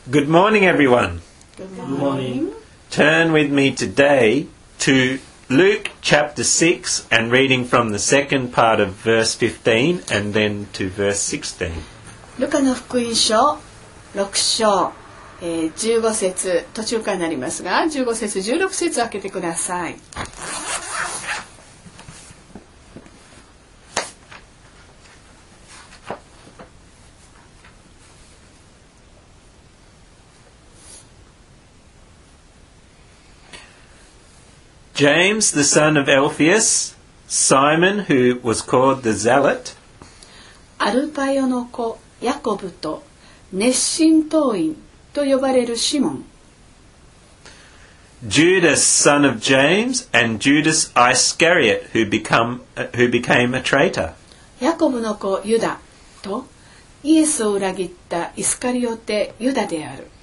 Good morning, everyone. Good morning. Turn with me today to Luke chapter 6 and reading from the second part of verse 15 and then to verse 16. ルカの福音書6章、15節途中からになりますが、15節16節開けてください。 James, the son of Alphaeus, Simon, who was called the Zealot, アルパヨの子ヤコブと熱心党員と呼ばれるシモン、 Judas, son of James, and Judas Iscariot, who became a traitor. ヤコブの子ユダとイエスを裏切ったイスカリオテユダである。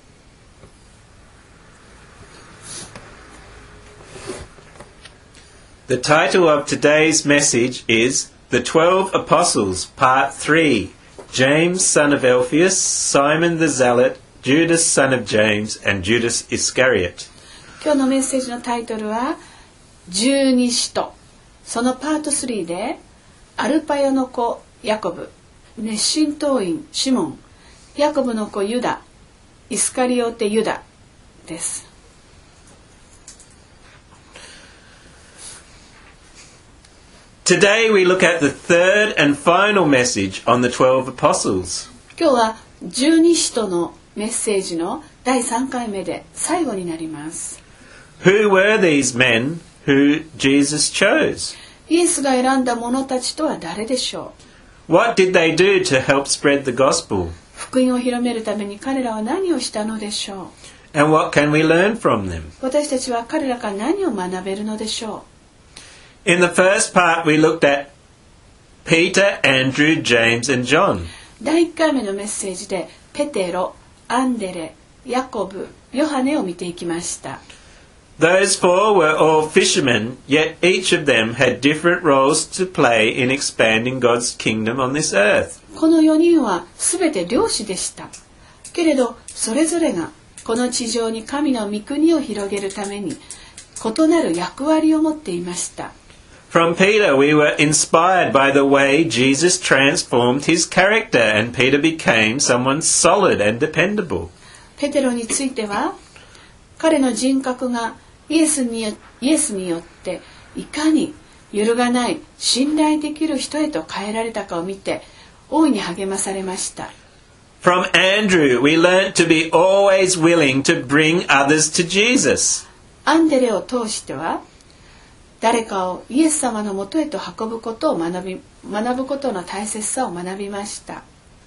The title of today's message is The 12 Apostles, Part 3. James, son of Alphaeus, Simon the Zealot, Judas, son of James, and Judas Iscariot. 今日のメッセージのタイトルは十二使徒、そのパート3でアルパヨの子ヤコブ、熱心党員シモン、ヤコブの子ユダ、イスカリオテユダです。 Today we look at the third and final message on the 12 apostles. 今日は十二使徒のメッセージの第3回目で最後になります。 Who were these men who Jesus chose? イエスが選んだ者たちとは誰でしょう。 What did they do to help spread the gospel? 福音を広めるために彼らは何をしたのでしょう。 And what can we learn from them? 私たちは彼らから何を学べるのでしょう。 In the first part we looked at Peter, Andrew, James, and John. 第1回目のメッセージでペテロ、アンデレ、ヤコブ、ヨハネを見ていきました。 Those four were all fishermen, yet each of them had different roles to play in expanding God's kingdom on this earth. この4人はすべて漁師でした。けれどそれぞれがこの地上に神の御国を広げるために異なる役割を持っていました。 From Peter we were inspired by the way Jesus transformed his character and Peter became someone solid and dependable. ペテロについては彼の人格がイエスによっていかに揺るがない信頼できる人へと変えられたかを見て大いに励まされました。 From Andrew we learnt to be always willing to bring others to Jesus. アンデレを通しては誰かをイエス様のもとへと運ぶことを学ぶことの大切さを学びました。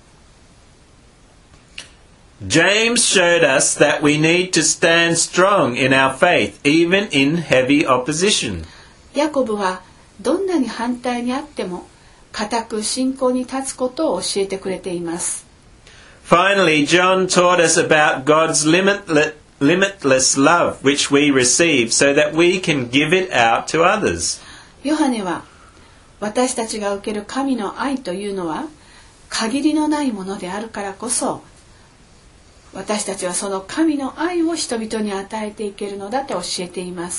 James showed us that we need to stand strong in our faith, even in heavy opposition. ヤコブはどんなに反対にあっても固く信仰に立つことを教えてくれています。 Finally, John taught us about God's limitless love which we receive so that we can give it out to others. ヨハネは私たちが受ける神の愛というのは限りのないものであるからこそ私たちはその神の愛を人々に与えていけるのだと教えています。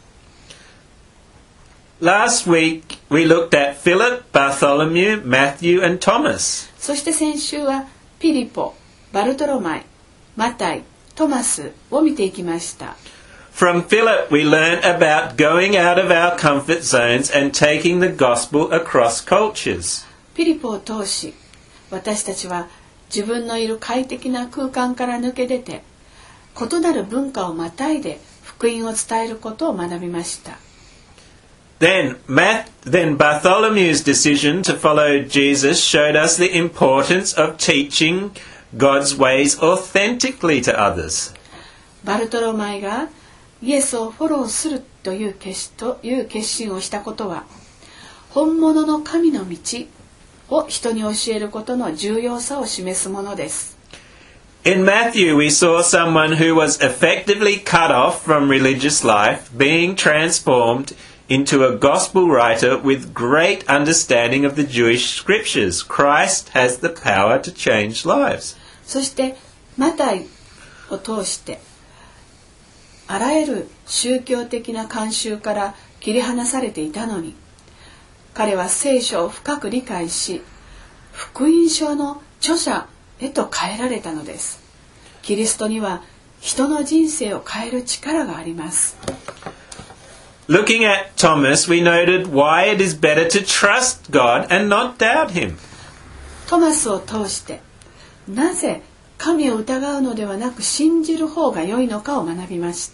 Last week we looked at Philip, Bartholomew, Matthew and Thomas. そして先週はピリポ、バルトロマイ、マタイ、トマスを見ていきました。 From Philip we learned about going out of our comfort zones and taking the gospel across cultures. ピリポを通し私たちは自分のいる快適な空間から抜け出て異なる文化をまたいで福音を伝えることを学びました。 Then Bartholomew's decision to follow Jesus showed us the importance of teaching God's ways authentically to others. バルトロマイがイエスをフォローするという決心をしたことは本物の神の道を人に教えることの重要さを示すものです。 In Matthew we saw someone who was effectively cut off from religious life being transformed into a gospel writer with great understanding of the Jewish scriptures. Christ has the power to change lives. そしてマタイを通してあらゆる宗教的な慣習から切り離されていたのに、彼は聖書を深く理解し、福音書の著者へと変えられたのです。キリストには人の人生を変える力があります。 Looking at Thomas, we noted why it is better to trust God and not doubt him. トマスを通してなぜ神を疑うのではなく信じる方が良いのかを学びました。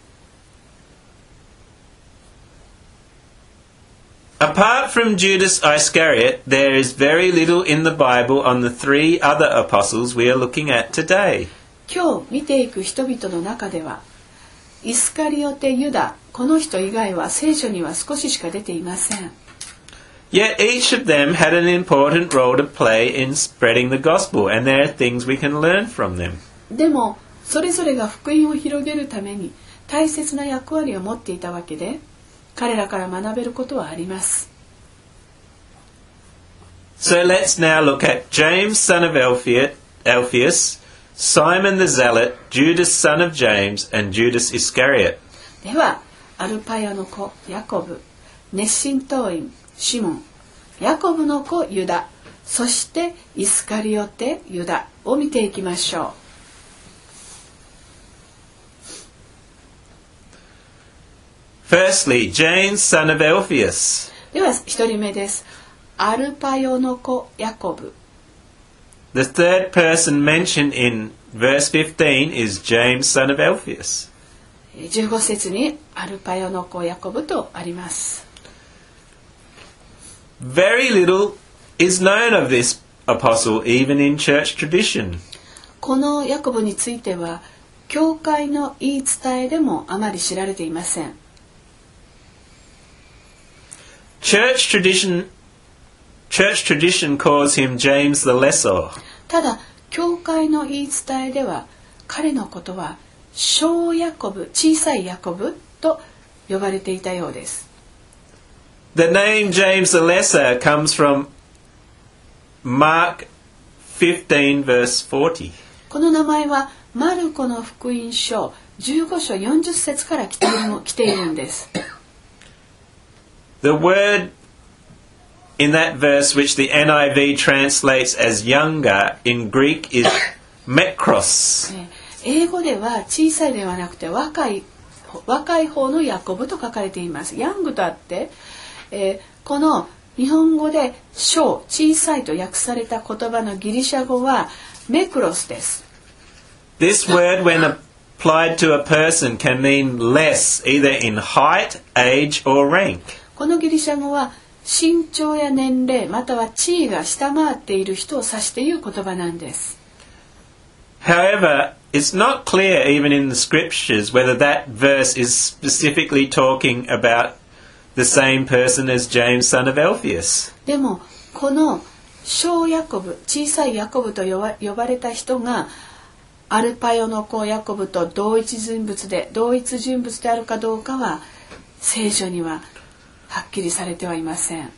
Apart from Judas Iscariot, there is very little in the Bible on the three other apostles we are looking at today. 今日見ていく人々の中では、イスカリオテ・ユダ、この人以外は聖書には少ししか出ていません。 Yet each of them had an important role to play in spreading the gospel, and there are things we can learn from them. でも、それぞれが福音を広げるために大切な役割を持っていたわけで、彼らから学べることはあります。 So let's now look at James, son of Alphaeus, Simon the Zealot, Judas, son of James, and Judas Iscariot. では、アルパヤの子ヤコブ、熱心党員シモン、ヤコブの子ユダ、そしてイスカリオテユダを見ていきましょう。 Firstly, James, son of Alphaeus. では一人目です。アルパヨの子ヤコブ。 The third person mentioned in verse 15 is James, son of Alphaeus. 15節にアルパヨの子ヤコブとあります。 Very little is known of this apostle, even in church tradition. このヤコブについては、教会の言い伝えでもあまり知られていません。 Church tradition calls him James the Lesser. ただ、教会の言い伝えでは、彼のことは小ヤコブ、小さいヤコブと呼ばれていたようです。 The name James the Lesser comes from Mark 15 verse 40. この名前はマルコの福音書15章40節から来ているんです。 The word in that verse, which the NIV translates as younger, in Greek is Mekros. 英語では小さいではなくて若い方のヤコブと書かれています。ヤングとあって、この日本語で小、小さいと訳された言葉のギリシャ語はメクロスです。 This word, when applied to a person, can mean less, either in height, age, or rank. このギリシャ語は身長や年齢または地位が下回っている人を指している言葉なんです。 However, it's not clear even in the scriptures whether that verse is specifically talking about the same person as James, son of Alphaeus. でもこの小ヤコブ、小さいヤコブと呼ばれた人がアルパヨの子ヤコブと同一人物であるかどうかは聖書にははっきりされてはいません。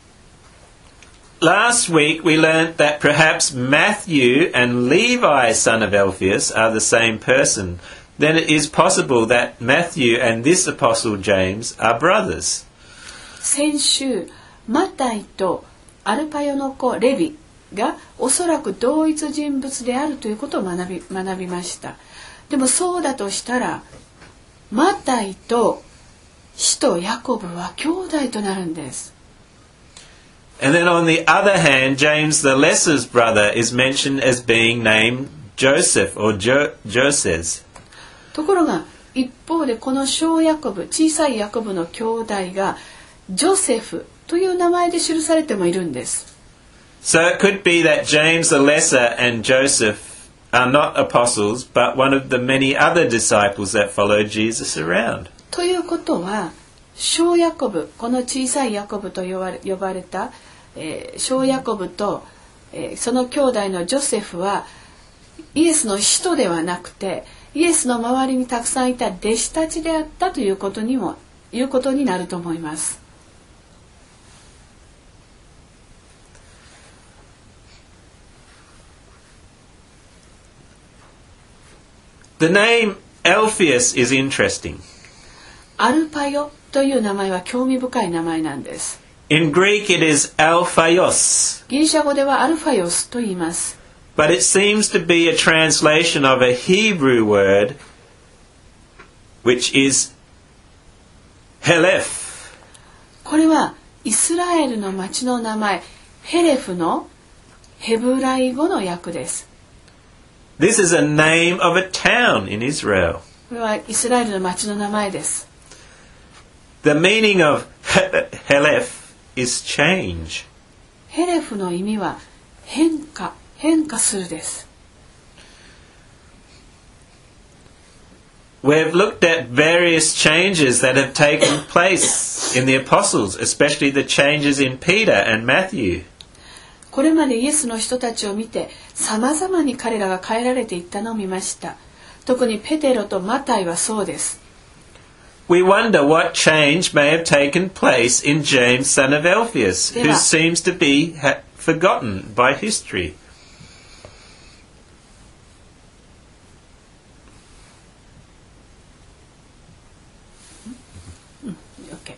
Last week we learnt that perhaps Matthew and Levi, son of Alphaeus, are the same person. Then it is possible that Matthew and this apostle James are brothers. 先週マタイとアルパヨの子レビがおそらく同一人物であるということを学びました。でもそうだとしたらマタイと使徒ヤコブは兄弟となるんです。 And then on the other hand, James the Lesser's brother is mentioned as being named Joseph or Joses. ところが一方でこの小ヤコブ、小さいヤコブの兄弟がジョセフという名前で記されてもいるんです。 So it could be that James the Lesser and Joseph are not apostles, but one of the many other disciples that followed Jesus around. ということは小ヤコブ、この小さいヤコブと呼ばれた、小ヤコブと、その兄弟のジョセフはイエスの使徒ではなくてイエスの周りにたくさんいた弟子たちであったということになると思います。 The name Alphaeus is interesting. アルパヨという名前は興味深い名前なんです。 In Greek it is Alphaios, ギリシャ語ではアルファヨスと言います。 but it seems to be a translation of a Hebrew word which is Heleph. これはイスラエルの町の名前ヘレフのヘブライ語の訳です。 This is a name of a town in Israel. これはイスラエルの町の名前です。 The meaning of Heleph is change. ヘレフの意味は変化するです。 We've looked at various changes that have taken place in the apostles, especially the changes in Peter and Matthew. これまでイエスの人たちを見て様々に彼らが変えられていったのを見ました。特にペテロとマタイはそうです。 We wonder what change may have taken place in James, son of Alphaeus, who seems to be forgotten by history. Okay.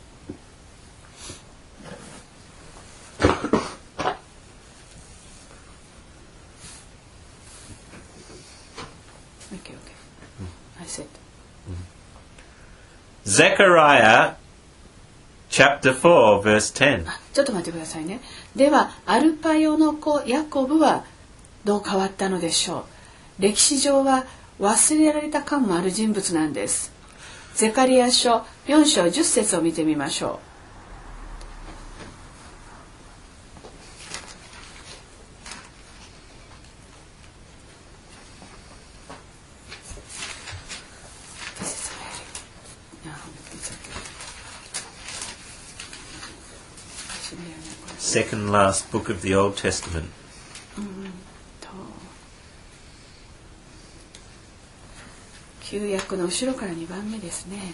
I said. Zechariah chapter 4 verse 10. ちょっと待ってくださいね。ではアルパヨの子ヤコブはどう変わったのでしょう。歴史上は忘れられた感もある人物なんです。ゼカリヤ書4章10節を見てみましょう。 Second last book of the Old Testament. 旧約の後ろから2番目ですね。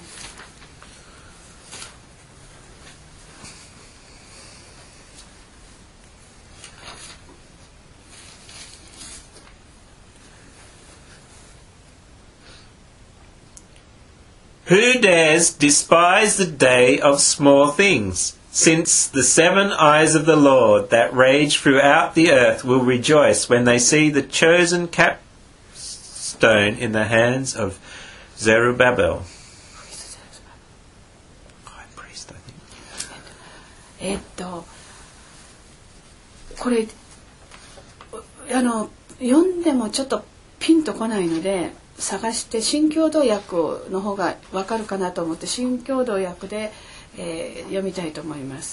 Who dares despise the day of small things? Since the 7 eyes of the Lord that rage throughout the earth will rejoice when they see the chosen capstone in the hands of Zerubbabel. High priest, I think. これ読んでもちょっとピンとこないので探して新共同訳の方がわかるかなと思って新共同訳で読みたいと思います。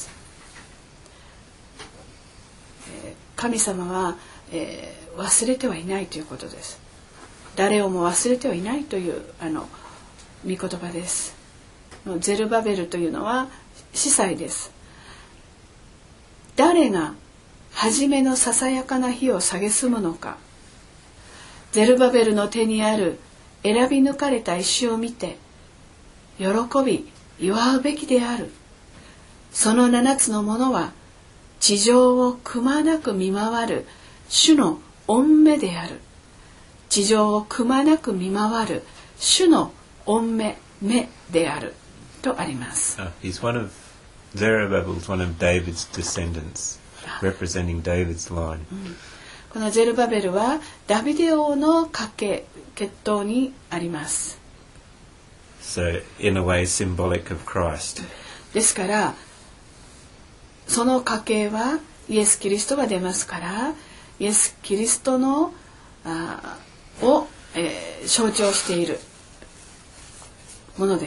神様は、忘れてはいないということです。誰をも忘れてはいないという御言葉です。ゼルバベルというのは司祭です。誰が初めのささやかな火を蔑むのか。ゼルバベルの手にある選び抜かれた石を見て喜び祝うべきである。その7つのものは地上をくまなく見回る主の御目である。地上をくまなく見回る主の御目であるとあります。 He's one of Zerubbabel's one of David's descendants, representing David's line. このゼルバベルはダビデ王の血統にあります。 So, in a way, symbolic of Christ. ですからその家系はイエス・キリストが出ますからイエス・キリストのを、象徴しているものです。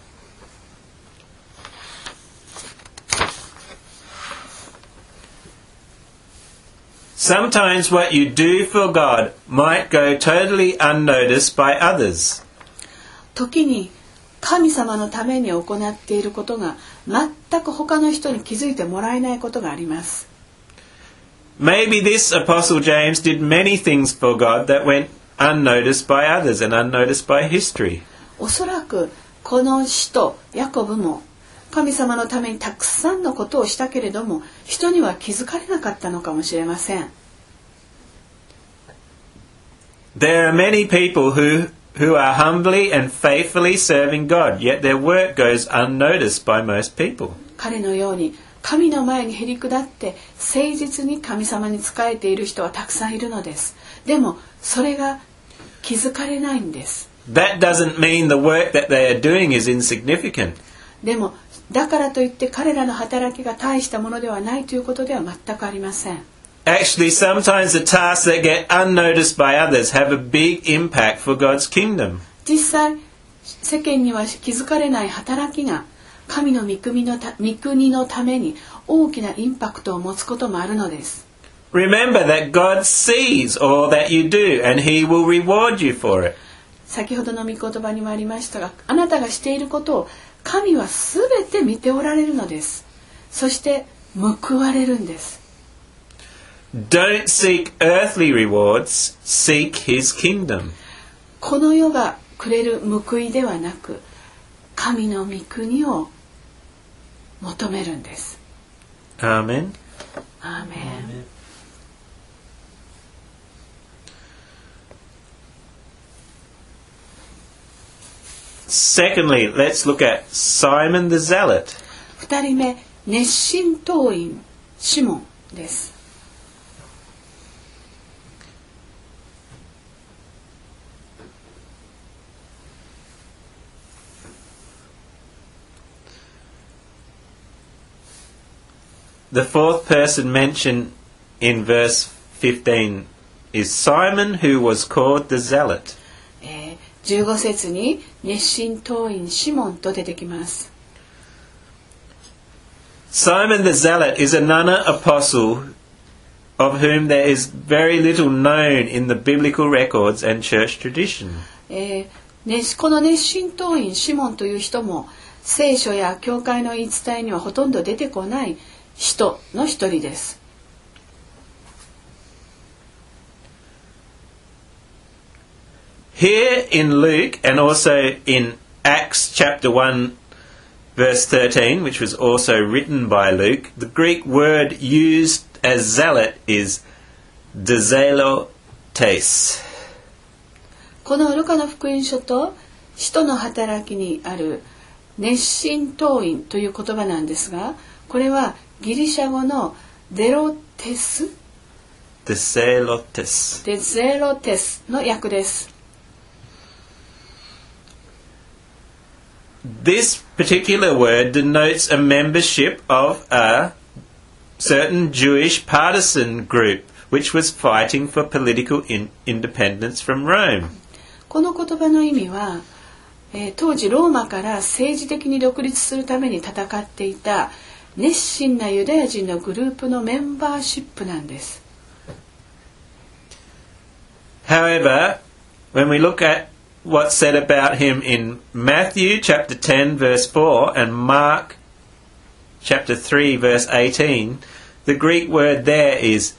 Sometimes what you do for God might go totally unnoticed by others. 時に神様のために行っていることが全く他の人に気づいてもらえないことがあります。 Maybe this Apostle James did many things for God that went unnoticed by others and unnoticed by history. おそらくこの使徒ヤコブも神様のためにたくさんのことをしたけれども人には気づかれなかったのかもしれません。 There are many people who who are humbly and faithfully serving God, yet their work goes unnoticed by most people. 彼のように神の前にへり下って誠実に神様に仕えている人はたくさんいるのです。でもそれが気づかれないんです。 That doesn't mean the work that they are doing is insignificant. でもだからといって彼らの働きが大したものではないということでは全くありません。 Actually, sometimes the tasks that get unnoticed by others have a big impact for God's kingdom. 実際世間には気づかれない働きが神の御国のために大きなインパクトを持つこともあるのです。 Remember that God sees all that you do and He will reward you for it. 先ほどの御言葉にもありましたが、あなたがしていることを神はすべて見ておられるのです。そして報われるんです。 Don't seek earthly rewards, seek His kingdom. この世がくれる報いではなく、神の御国を求めるんです。 Amen. アーメン。 Secondly, let's look at Simon the Zealot. 2人目、熱心党員シモンです。 The fourth person mentioned in verse 15 is Simon, who was called the Zealot. 15節に熱心党員シモンと出てきます。 Simon the Zealot is another apostle of whom there is very little known in the biblical records and church tradition. この熱心党員シモンという人も聖書や教会の言い伝えにはほとんど出てこない人の一人です。 Here in Luke and also in Acts chapter 1 verse 13, which was also written by Luke, the Greek word used as zealot is dzelotes. このルカの福音書と使徒の働きにある熱心党員という言葉なんですが、これはギリシャ語のデロテスの訳です。 This particular word denotes a membership of a certain Jewish partisan group which was fighting for political independence from Rome. この言葉の意味は、当時ローマから政治的に独立するために戦っていた熱心なユダヤ人のグループのメンバーシップなんです。 However, when we look at what's said about him in Matthew chapter 10 verse 4 and Mark chapter 3 verse 18, the Greek word there is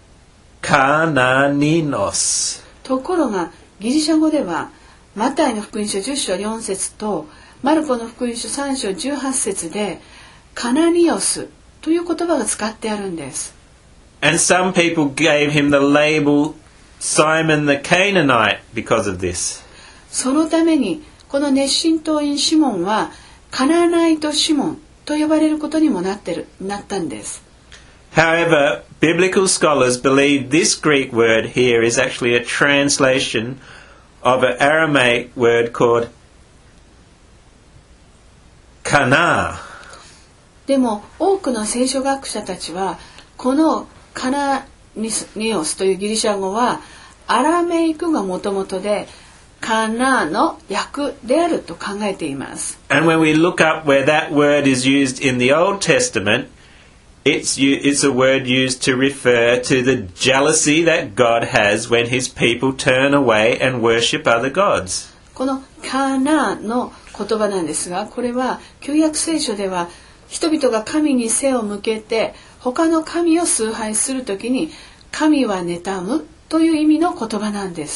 kananinos. ところがギリシャ語ではマタイの福音書10章4節とマルコの福音書3章18節でカナニオスという言葉が使ってあるんです。 And some people gave him the label Simon the Canaanite because of this. そのためにこの熱心党員シモンはカナナイトシモンと呼ばれることにもなったんです。 However, biblical scholars believe this Greek word here is actually a translation of an Aramaic word called Cana. でも多くの聖書学者たちはこのカナニオスというギリシャ語はアラメイクがもともとでカナの訳であると考えています。 And when we look up where that word is used in the Old Testament, it's a word used to refer to the jealousy that God has when His people turn away and worship other gods. このカナの言葉なんですが、これは旧約聖書では人々が神に背を向けて他の神を崇拝するときに神は妬むという意味の言葉なんです。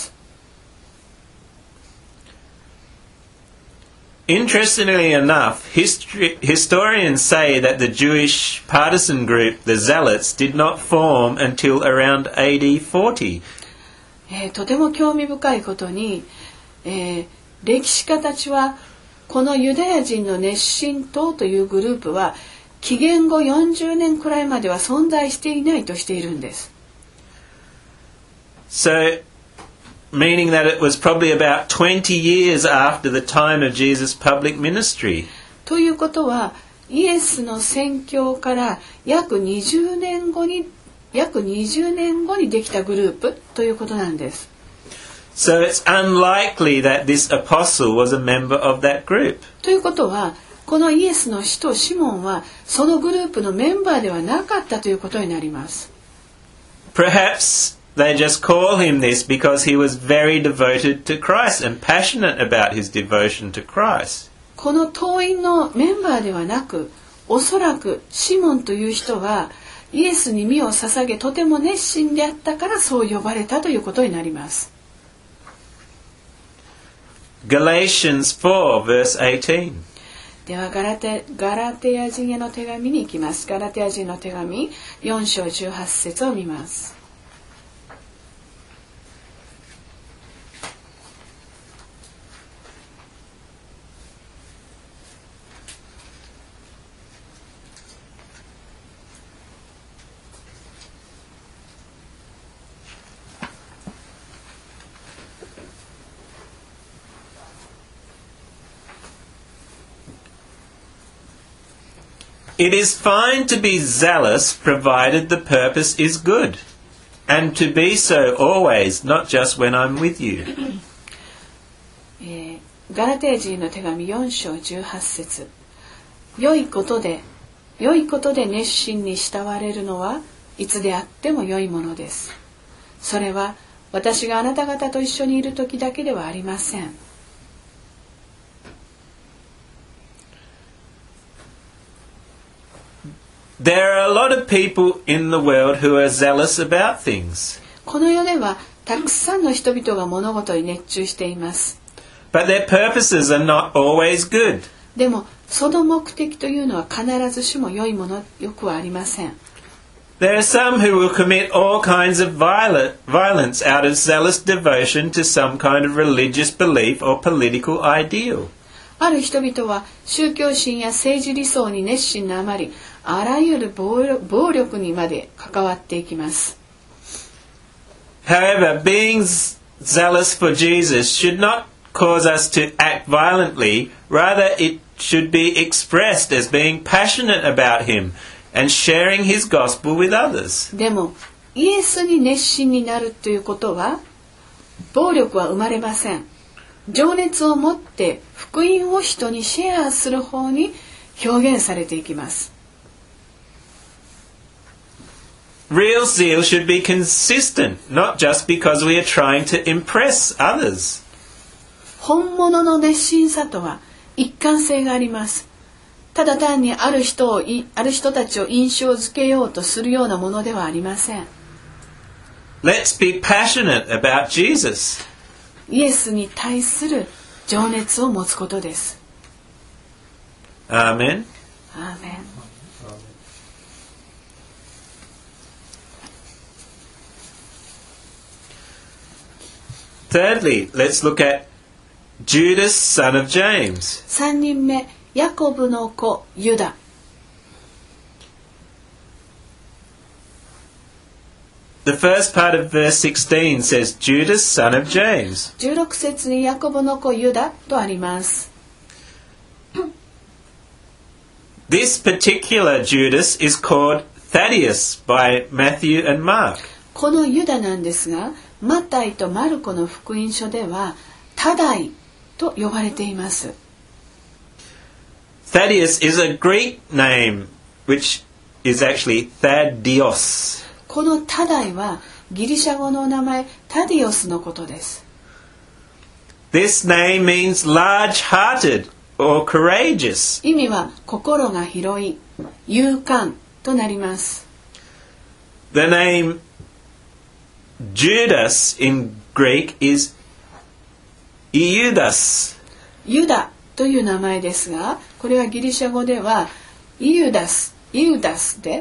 Interestingly enough, historians say that the Jewish partisan group, the Zealots, did not form until around AD 40. とても興味深いことに、 歴史家たちはこのユダヤ人の熱心党というグループは紀元後40年くらいまでは存在していないとしているんです。 So, meaning that it was probably about 20 years after the time of Jesus' public ministry. ということはイエスの宣教から約20年後にできたグループということなんです。 So it's unlikely that this apostle was a member of that group. ということはこのイエスの使徒シモンはそのグループのメンバーではなかったということになります。 Perhaps they just call him this because he was very devoted to Christ and passionate about his devotion to Christ. この党員のメンバーではなく、おそらくシモンという人はイエスに身を捧げとても熱心であったからそう呼ばれたということになります。 Galatians 4 verse 18. ではガラテヤ人への手紙に行きます。ガラテヤ人の手紙4章18節を見ます。 It is fine to be zealous provided the purpose is good, and to be so always, not just when I'm with you. ガラテヤ人の手紙4章18節。良いことで熱心に慕われるのはいつであっても良いものです。それは私があなた方と一緒にいる時だけではありません。 There are a lot of people in the world who are zealous about things. この世ではたくさんの人々が物事に熱中しています。 But their purposes are not always good. でもその目的というのは必ずしも良くはありません。 There are some who will commit all kinds of violence out of zealous devotion to some kind of religious belief or political ideal. ある人々は宗教心や政治理想に熱心なあまりあらゆる暴力にまで関わっていきます。 However, being zealous for Jesus should not cause us to act violently. Rather, it should be expressed as being passionate about him and sharing his gospel with others. でも、イエスに熱心になるということは、暴力は生まれません。情熱を持って福音を人にシェアする方に表現されていきます。 Real zeal should be consistent, not just because we are trying to impress others. 本物の熱心さとは一貫性があります。ただ単にある人たちを印象づけようとするようなものではありません。 Let's be passionate about Jesus. イエスに対する情熱を持つことです。 Amen. アーメン。 Thirdly, let's look at Judas, son of James. 3人目、ヤコブの子ユダ。 The first part of verse 16 says, Judas, son of James. 16節にヤコブの子ユダとあります。 This particular Judas is called Thaddeus by Matthew and Mark. このユダなんですが、マタイとマルコの福音書ではタダイと呼ばれています。 Thaddeus is a Greek name, which is actually Thaddeus. このタダイはギリシャ語の名前タディオスのことです。 This name means large-hearted or courageous. 意味は心が広い、勇敢となります。 The name Judas in Greek is Iudas. ユダという名前ですが、これはギリシャ語ではイウダスで。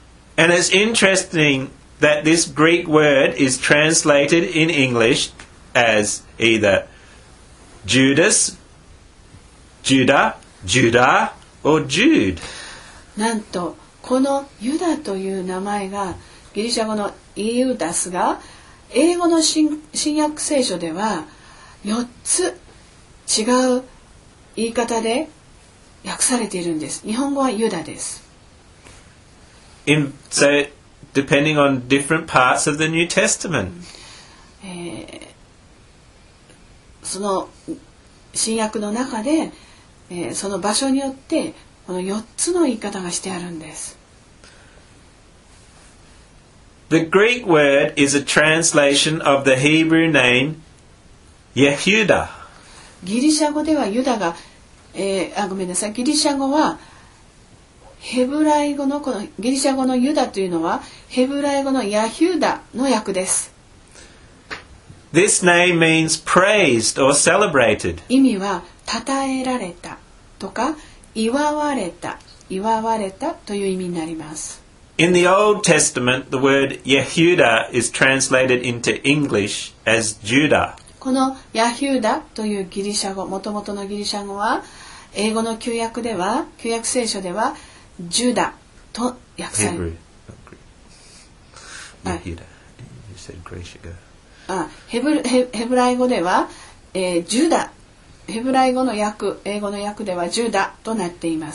And it's interesting that this Greek word is translated in English as either Judas, Judah, Judah, or Jude. なんとこのユダという名前がギリシャ語のイユダスが英語の新約聖書では4つ違う言い方で訳されているんです。日本語はユダです。 So, depending on different parts of the New Testament. その新約の中で、その場所によってこの4つの言い方がしてあるんです。 The Greek word is a translation of the Hebrew name Yehuda. ギリシャ語ではユダが、ごめんなさい。ギリシャ語はヘブライ語のこのギリシャ語のユダというのはヘブライ語のヤヒュダの訳です。 This name means praised or celebrated. 意味は称えられたとか祝われたという意味になります。 In the Old Testament, the word Yehuda is translated into English as Judah. このヤヒュダというギリシャ語、元々のギリシャ語は英語の旧約聖書ではジュダと訳される。 Yehuda. You said Grace ago. ヘブライ語では、ジュダ、ヘブライ語の訳、英語の訳ではジュダとなっています。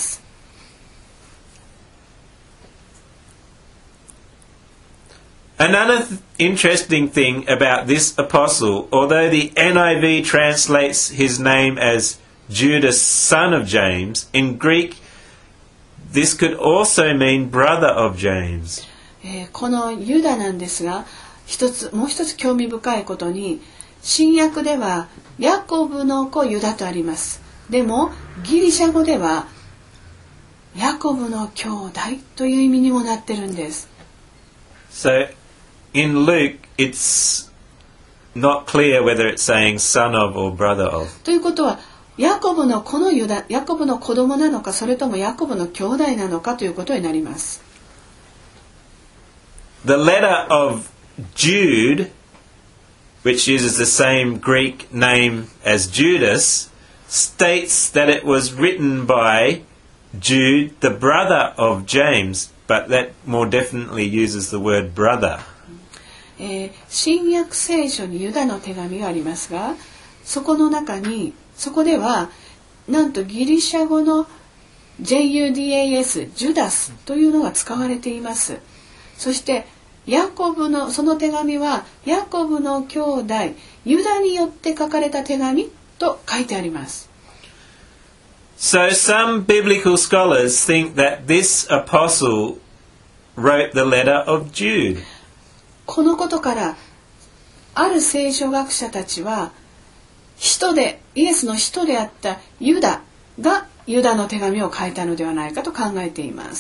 Another interesting thing about this apostle, although the NIV translates his name as Judas, son of James, in Greek this could also mean brother of James. このユダなんですが、もう一つ興味深いことに、新約ではヤコブの子ユダとあります。でもギリシャ語ではヤコブの兄弟という意味にもなってるんです。 So in Luke, it's not clear whether it's saying son of or brother of. ということは、ヤコブのこのユダ、ヤコブの子供なのか、それともヤコブの兄弟なのかということになります。 The letter of Jude, which uses the same Greek name as Judas, states that it was written by Jude, the brother of James, but that more definitely uses the word brother. 新約聖書にユダの手紙がありますが、そこではなんとギリシャ語の JUDAS ジュダスというのが使われています。そしてヤコブのその手紙はヤコブの兄弟ユダによって書かれた手紙と書いてあります。 So some biblical scholars think that this apostle wrote the letter of Jude. このことからある聖書学者たちはイエスの使徒であったユダがユダの手紙を書いたのではないかと考えています。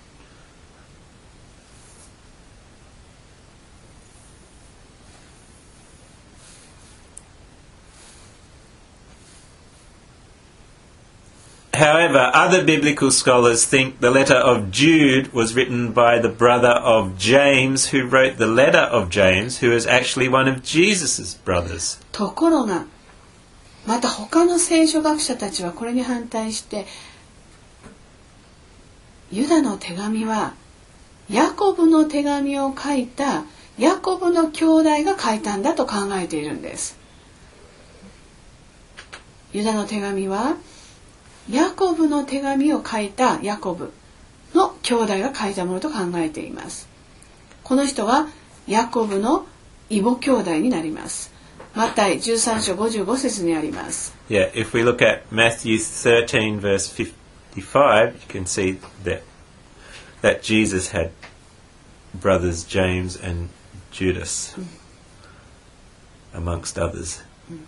However, other biblical scholars think the letter of Jude was written by the brother of James, who wrote the letter of James, who is actually one of Jesus' brothers. ところが、また他の聖書学者たちはこれに反対して、ユダの手紙はヤコブの手紙を書いたヤコブの兄弟が書いたんだと考えているんです。ユダの手紙はヤコブの手紙を書いたヤコブの兄弟が書いたものと考えています。この人はヤコブの異母兄弟になります。マタイ13章55節にあります。 Yeah, if we look at Matthew 13 verse 55, you can see that Jesus had brothers James and Judas, amongst others.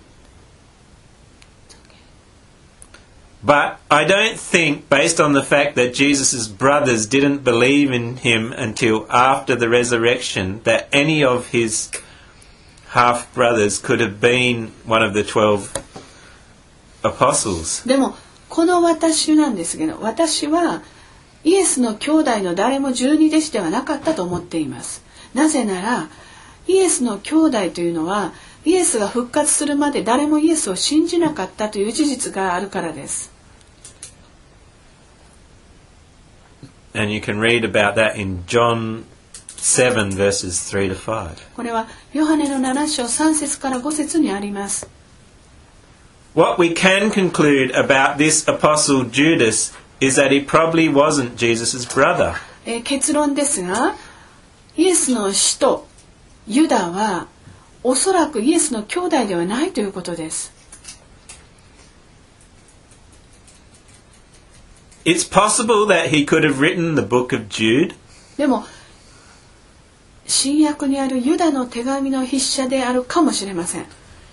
But I don't think, based on the fact that Jesus' brothers didn't believe in him until after the resurrection, that any of his half-brothers could have been one of the 12 apostles. でもこの私なんですけど、私はイエスの兄弟の誰も十二弟子ではなかったと思っています。なぜならイエスの兄弟というのはイエスが復活するまで誰もイエスを信じなかったという事実があるからです。 And you can read about that in John 7 verses 3 to 5. これはヨハネの7章3節から5節にあります。 What we can conclude about this apostle Judas is that he probably wasn't Jesus' brother. 結論ですが、イエスの使徒ユダはおそらくイエスの兄弟ではないということです。 It's possible that he could have written the book of Jude. でも新約にあるユダの手紙の筆者であるかもしれません。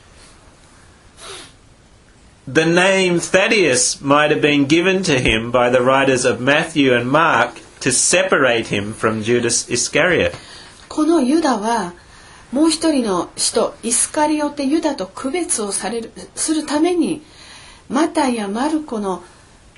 The name Thaddeus might have been given to him by the writers of Matthew and Mark to separate him from Judas Iscariot. このユダはもう一人の使徒イスカリオテユダと区別をするためにマタイやマルコの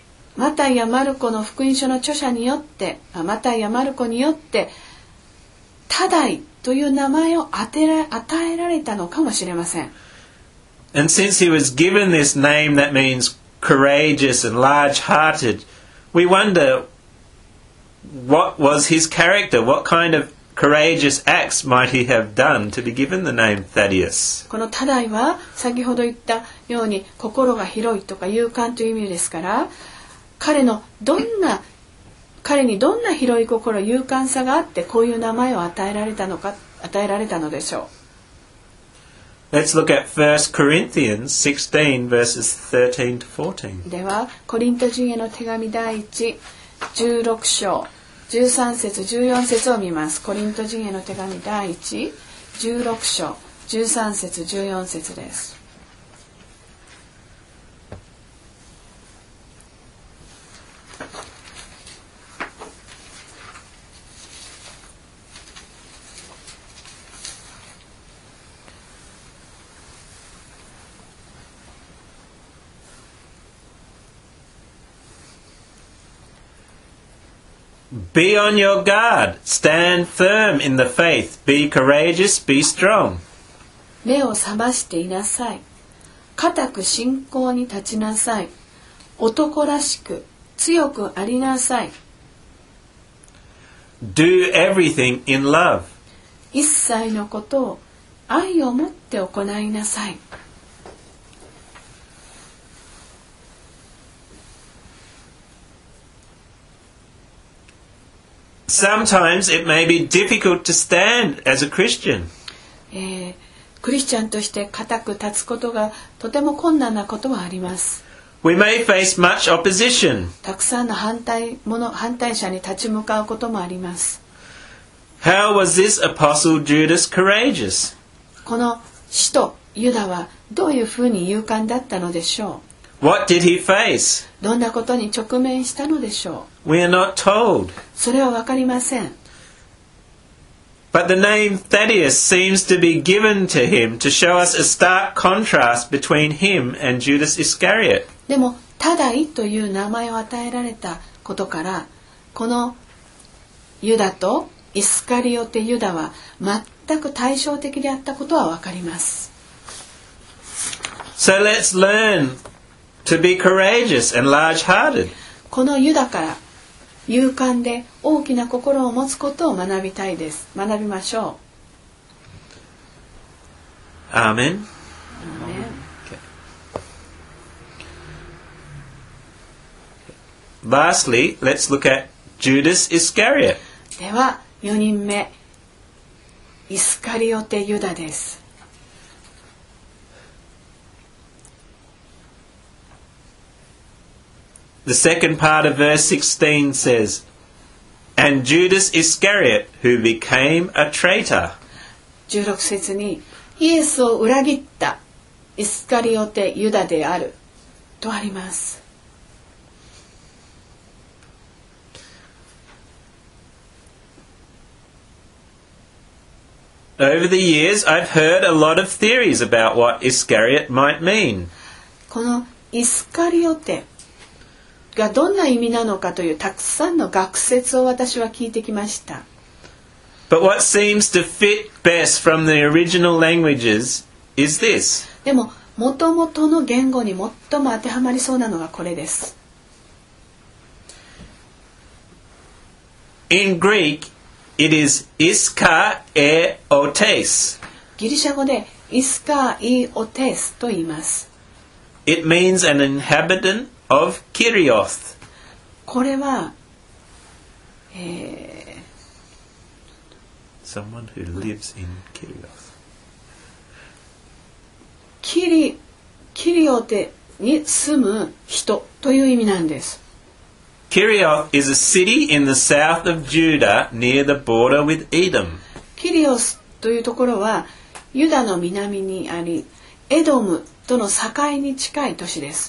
福音書の著者によってマタイやマルコによってタダイという名前を与えられたのかもしれません。 And since he was given this name that means courageous and large-hearted, we wonder what was his character, what kind of courageous acts might he have done to be given the name Thaddeus. このタダイは先ほど言ったように心が広いとか勇敢という意味ですから、彼にどんな広い心、勇敢さがあってこういう名前を与えられたのでしょう。Let's look at 1 Corinthians 16 verses 13 to 14. ではコリント人への手紙第16章13節14節を見ます。コリント人への手紙第16章13節14節です。 Be on your guard. Stand firm in the faith. Be courageous. Be strong. 目を覚ましていなさい。固く信仰に立ちなさい。男らしく強くありなさい。 Do everything in love. 一切のことを愛を持って行いなさい。 Sometimes it may be difficult to stand as a Christian. クリスチャンとして固く立つことがとても困難なことはあります。 We may face much opposition. たくさんの反対者に立ち向かうこともあります。 How was this apostle Judas courageous? この使徒ユダはどういうふうに勇敢だったのでしょう。 What did he face? どんなことに直面したのでしょう。 We are not told. それはわかりません。 But the name Thaddeus seems to be given to him to show us a stark contrast between him and Judas Iscariot. でもタダイという名前を与えられたことからこのユダとイスカリオテユダは全く対照的であったことはわかります。 So let's learn to be courageous and large-hearted. このユダから勇敢で大きな心を持つことを学びたいです。学びましょう。 Amen. Amen. Lastly, let's look at Judas Iscariot. では4人目イスカリオテユダです。 The second part of verse 16 says, And Judas Iscariot, who became a traitor. 16節にイエスを裏切ったイスカリオテユダであるとあります。 Over the years, I've heard a lot of theories about what Iscariot might mean. このイスカリオテがどんな意味なのかというたくさんの学説を私は聞いてきました。 But what seems to fit best from the original languages is this. でも元々の言語に最も当てはまりそうなのがこれです。 In Greek, it is iska e otes. ギリシャ語でイスカイオテスと言います。 It means an inhabitant of Kirioth. これは、 Someone who lives in Kirioth. キリオテに住む人という意味なんです。 Kirioth is a city in the south of Judah near the border with Edom. キリオスというところはユダの南にあり、エドムとの境に近い都市です。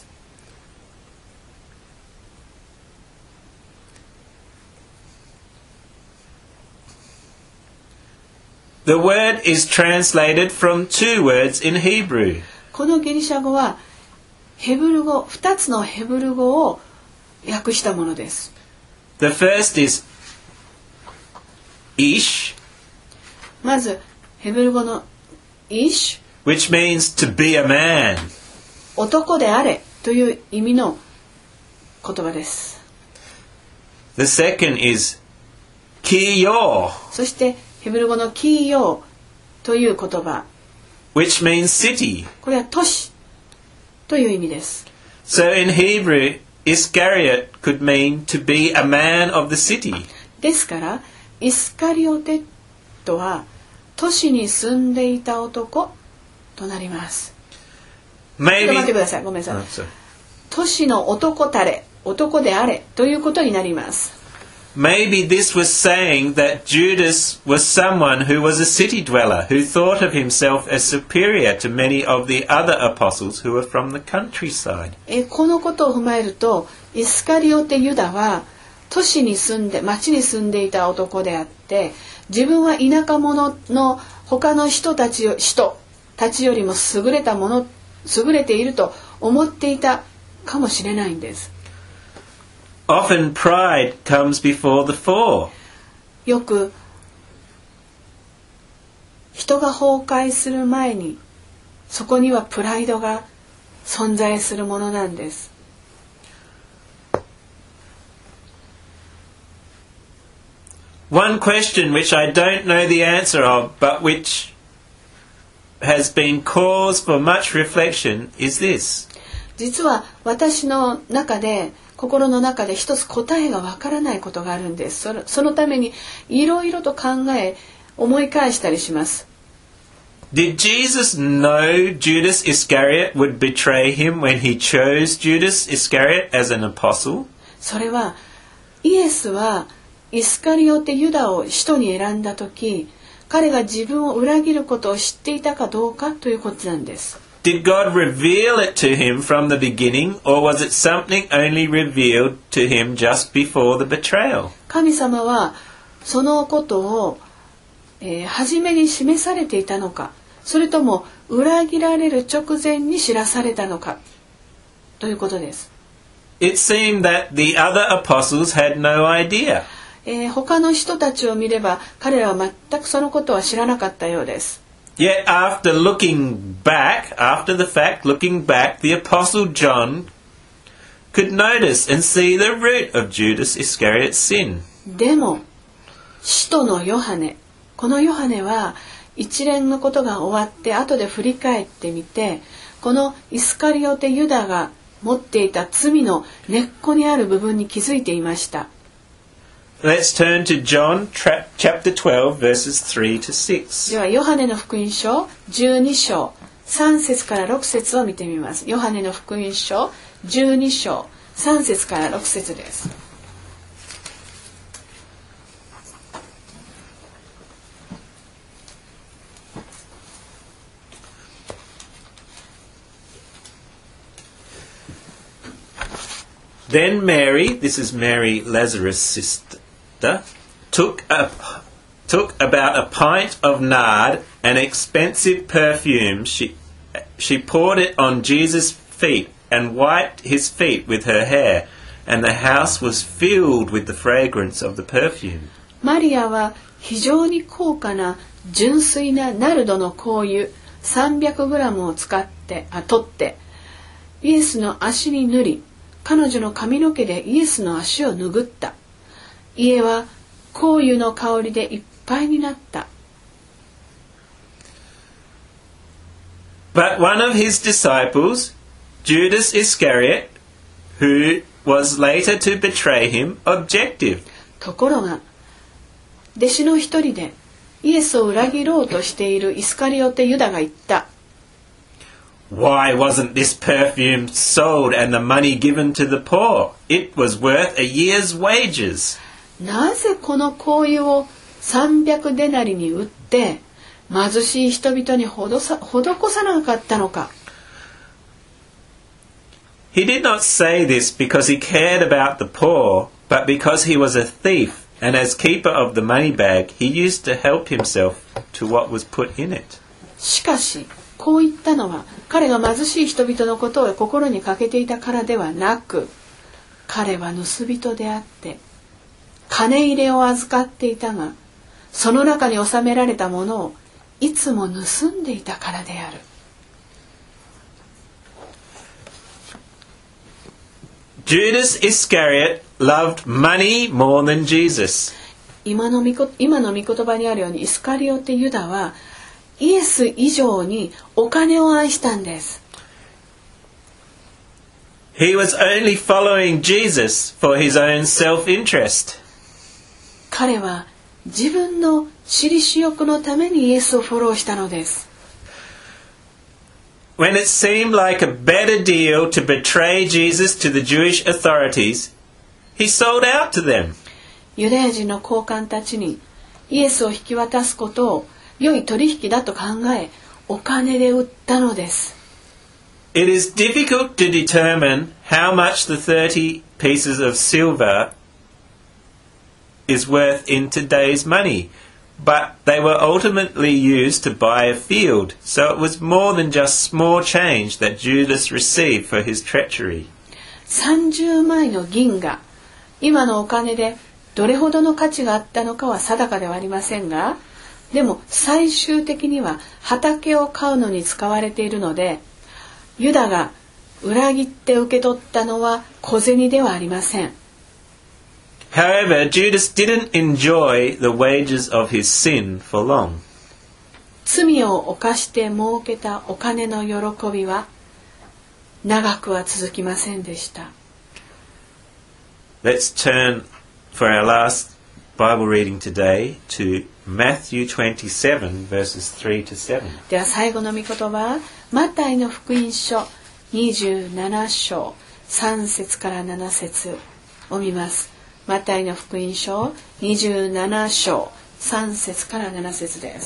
The word is translated from two words in Hebrew. このギリシャ語は2つのヘブル語を訳したものです。 The first is ish, まずヘブル語のイシュ、 which means to be a man. 男であれという意味の言葉です。 The second is kiyor, そしてヘブル語のキーヨーという言葉、 which means city. これは都市という意味です。 So in Hebrew, Iscariot could mean to be a man of the city. ですからイスカリオテとは都市に住んでいた男となります。ちょっと待ってください、ごめんなさい。都市の男たれ、男であれということになります。 Maybe this was saying that Judas was someone who was a city dweller, who thought of himself as superior to many of the other apostles who were from the countryside. このことを踏まえると、イスカリオテユダは都市に住んで、町に住んでいた男であって、自分は田舎者の他の人たちよりも優れていると思っていたかもしれないんです。 Often pride comes before the fall. よく人が崩壊する前にそこにはプライドが存在するものなんです。 One question which I don't know the answer of, but which has been cause for much reflection is this. 実は私の心の中で一つ答えがわからないことがあるんです。そのためにいろいろと思い返したりします。 Did Jesus know Judas Iscariot would betray him when he chose Judas Iscariot as an apostle? それはイエスはイスカリオテユダを使徒に選んだ時、彼が自分を裏切ることを知っていたかどうかということなんです。 Did God reveal it to him from the beginning, or was it something only revealed to him just before the betrayal? 神様はそのことを、初めに示されていたのか、それとも裏切られる直前に知らされたのかということです。 It seemed that the other apostles had no idea. 他の人たちを見れば彼らは全くそのことは知らなかったようです。 Yet after the fact, looking back, the Apostle John could notice and see the root of Judas Iscariot's sin. でも、使徒のヨハネ、このヨハネは一連のことが終わって後で振り返ってみて、このイスカリオテユダが持っていた罪の根っこにある部分に気づいていました。 Let's turn to John chapter 12 verses 3 to 6. ではヨハネの福音書12章3節から6節を見てみます。ヨハネの福音書12章3節から6節です。 Then Mary, this is Mary Lazarus' sister, took about a pint of nard, an expensive perfume. She poured it on Jesus' feet and wiped his feet with her hair, and the house was filled with the fragrance of the perfume. マリアは非常に高価な純粋なナルドの香油 300g を取ってイエスの足に塗り、彼女の髪の毛でイエスの足を拭った。家は香油の香りでいっぱいになった。 But one of his disciples, Judas Iscariot, who was later to betray him, objected. ところが、弟子の一人でイエスを裏切ろうとしているイスカリオテユダが言った。 Why wasn't this perfume sold and the money given to the poor? It was worth a year's wages. なぜこの香油を300デナリに売って貧しい人々に施さなかったのか。 He did not say this because he cared about the poor, but because he was a thief, and as keeper of the money bag, he used to help himself to what was put in it. しかし、こう言ったのは彼が貧しい人々のことを心にかけていたからではなく、彼は盗人であって金入れを預かっていたが、その中に収められたものをいつも盗んでいたからである。 Judas Iscariot loved money more than Jesus. 今の御言葉にあるように、イスカリオテユダはイエス以上にお金を愛したんです。 He was only following Jesus for his own self-interest. 彼は自分の私利私欲のためにイエスをフォローしたのです。 When it seemed like a better deal to betray Jesus to the Jewish authorities, he sold out to them. ユダヤ人の高官たちにイエスを引き渡すことを良い取引だと考え、お金で売ったのです。 It is difficult to determine how much the 30 pieces of silver is worth in today's money, but they were ultimately used to buy a field, so it was more than just small change that Judas received for his treachery. 30枚の銀が今のお金でどれほどの価値があったのかは定かではありませんが、でも最終的には畑を買うのに使われているので、ユダが裏切って受け取ったのは小銭ではありません。 However, Judas didn't enjoy the wages of his sin for long. 罪を犯して儲けたお金の喜びは長くは続きませんでした。 Let's turn for our last Bible reading today to Matthew 27 verses 3 to 7. では最後の御言葉、マタイの福音書27章3節から7節を見ます。マタイの福音書27章3節から7節です。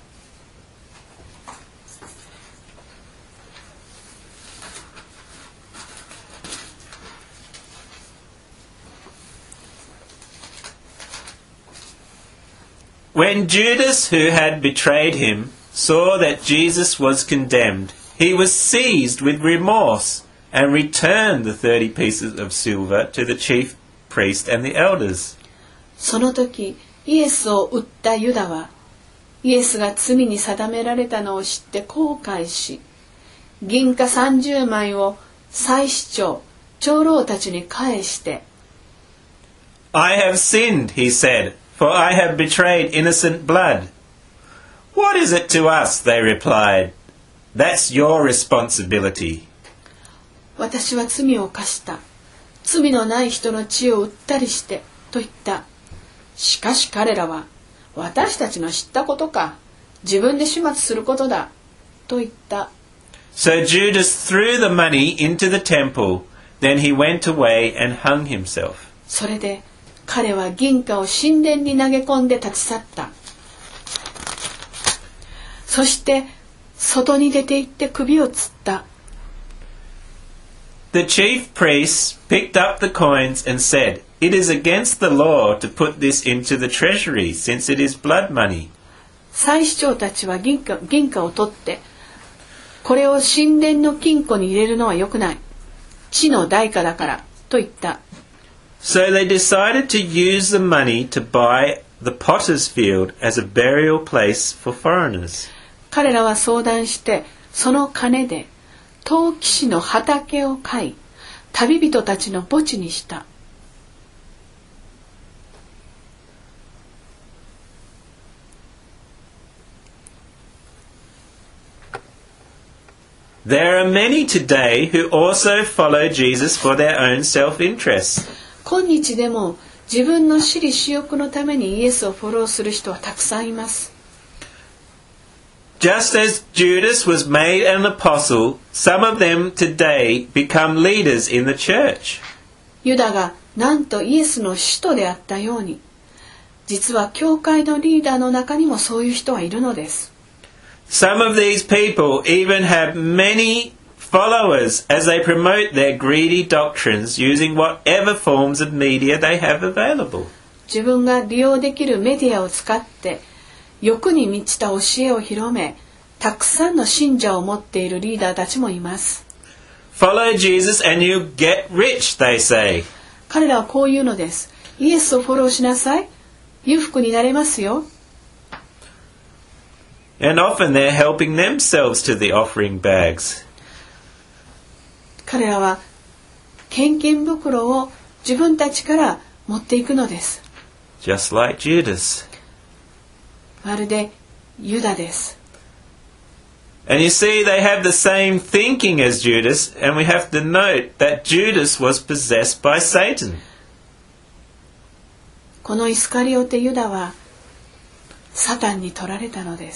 When Judas, who had betrayed him, saw that Jesus was condemned, he was seized with remorse and returned the 30 pieces of silver to the chief priest and the elders. その時、イエスを売ったユダは、イエスが罪に定められたのを知って後悔し、銀貨30枚を祭司長、長老たちに返して、 I have sinned, he said, for I have betrayed innocent blood. What is it to us, they replied. That's your responsibility. 私は罪を犯した。罪のない人の血を売ったりしてと言った。しかし彼らは、私たちの知ったことか、自分で始末することだと言った。 So Judas threw the money into the temple, then he went away and hung himself. それで彼は銀貨を神殿に投げ込んで立ち去った。そして外に出て行って首を吊った。 The chief priests picked up the coins and said, It is against the law to put this into the treasury, since it is blood money. 祭司長たちは銀貨を取って、これを神殿の金庫に入れるのは良くない。血の代価だからと言った。 So they decided to use the money to buy the potter's field as a burial place for foreigners. 彼らは相談してその金で陶器師の畑を買い、旅人たちの墓地にした。 There are many today who also follow Jesus for their own self-interest. 今日でも自分の私利私欲のためにイエスをフォローする人はたくさんいます。 Just as Judas was made an apostle, some of them today become leaders in the church. ユダがなんとイエスの使徒であったように、実は教会のリーダーの中にもそういう人はいるのです。 Some of these people even have many followers as they promote their greedy doctrines using whatever forms of media they have available. 自分が利用できるメディアを使って欲に満ちた教えを広め、たくさんの信者を持っているリーダーたちもいます。 Follow Jesus and you get rich, they say. 彼らはこう言うのです。イエスをフォローしなさい。裕福になれますよ。 And often they're helping themselves to the offering bags. 彼らは献金袋を自分たちから持っていくのです。 Just like Judas. まるでユダです。 And you see, they have the same thinking as Judas, and we have to note that Judas was possessed by Satan. このイスカリオテユダはサタンに取られたのです。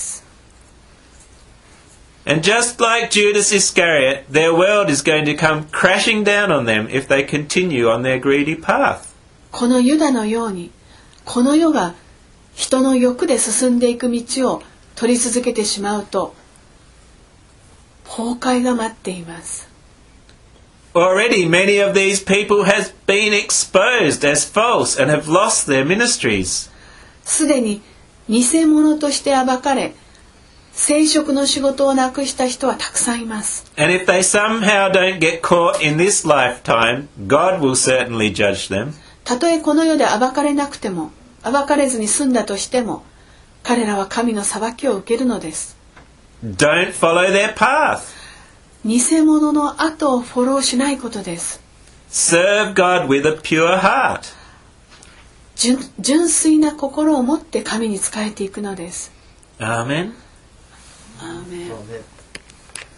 And just like Judas Iscariot, their world is going to come crashing down on them if they continue on their greedy path. このユダのように、この世が人の欲で進んでいく道を取り続けてしまうと、崩壊が待っています。 Already many of these people have been exposed as false and have lost their ministries. すでに偽物として暴かれ、聖職の仕事をなくした人はたくさんいます。 And if they somehow don't get caught in this lifetime, God will certainly judge them. たとえこの世で暴かれなくても、暴かれずに済んだとしても、彼らは神の裁きを受けるのです。 Don't follow their path. 偽物の後をフォローしないことです。 Serve God with a pure heart. 純粋な心を持って神に仕えていくのです。 Amen. アーメン。